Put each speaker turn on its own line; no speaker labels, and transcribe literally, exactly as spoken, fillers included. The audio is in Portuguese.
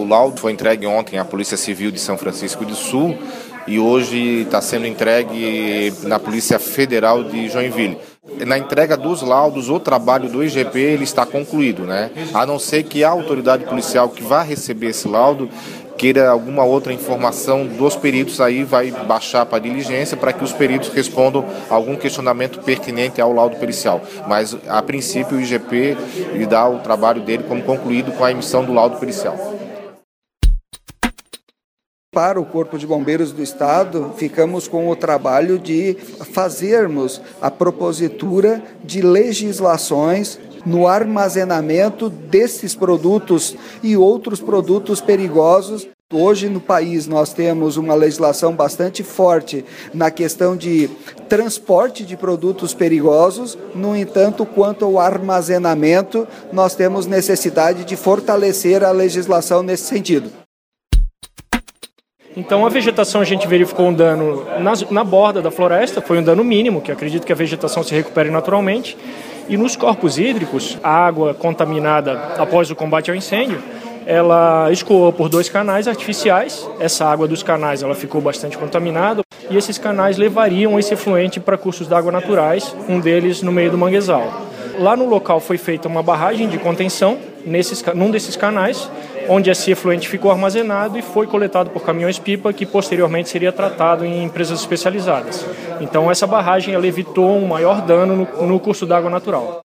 laudo foi entregue ontem à Polícia Civil de São Francisco do Sul e hoje está sendo entregue na Polícia Federal de Joinville. Na entrega dos laudos, o trabalho do I G P ele está concluído, né? A não ser que a autoridade policial que vai receber esse laudo queira alguma outra informação dos peritos, aí vai baixar para a diligência para que os peritos respondam algum questionamento pertinente ao laudo pericial. Mas, a princípio, o I G P ele dá o trabalho dele como concluído com a emissão do laudo pericial.
Para o Corpo de Bombeiros do Estado, ficamos com o trabalho de fazermos a propositura de legislações no armazenamento desses produtos e outros produtos perigosos. Hoje no país nós temos uma legislação bastante forte na questão de transporte de produtos perigosos, no entanto, quanto ao armazenamento, nós temos necessidade de fortalecer a legislação nesse sentido.
Então a vegetação a gente verificou um dano na, na borda da floresta, foi um dano mínimo, que acredito que a vegetação se recupere naturalmente. E nos corpos hídricos, a água contaminada após o combate ao incêndio, ela escoou por dois canais artificiais. Essa água dos canais ela ficou bastante contaminada e esses canais levariam esse efluente para cursos d'água naturais, um deles no meio do manguezal. Lá no local foi feita uma barragem de contenção nesses, num desses canais, onde esse efluente ficou armazenado e foi coletado por caminhões-pipa, que posteriormente seria tratado em empresas especializadas. Então essa barragem ela evitou um maior dano no, no curso d'água natural.